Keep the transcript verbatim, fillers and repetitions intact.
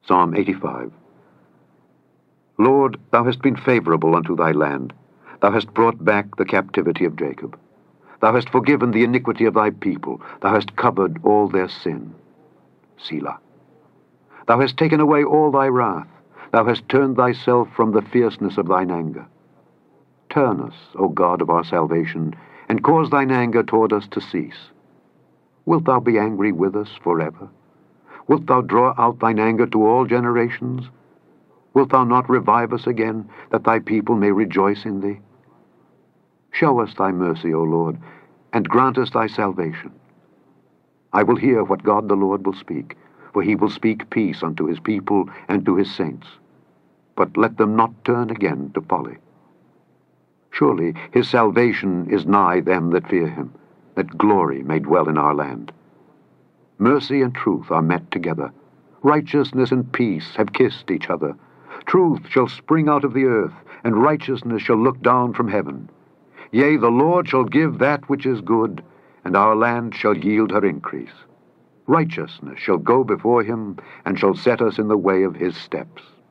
Psalm eighty-five. Lord, thou hast been favorable unto thy land. Thou hast brought back the captivity of Jacob. Thou hast forgiven the iniquity of thy people. Thou hast covered all their sin. Selah. Thou hast taken away all thy wrath. Thou hast turned thyself from the fierceness of thine anger. Turn us, O God of our salvation, and cause thine anger toward us to cease. Wilt thou be angry with us forever? Wilt thou draw out thine anger to all generations? Wilt thou not revive us again, that thy people may rejoice in thee? Show us thy mercy, O Lord, and grant us thy salvation. I will hear what God the Lord will speak, for he will speak peace unto his people and to his saints. But let them not turn again to folly. Surely his salvation is nigh them that fear him, that glory may dwell in our land. Mercy and truth are met together. Righteousness and peace have kissed each other. Truth shall spring out of the earth, and righteousness shall look down from heaven. Yea, the Lord shall give that which is good, and our land shall yield her increase. Righteousness shall go before him, and shall set us in the way of his steps.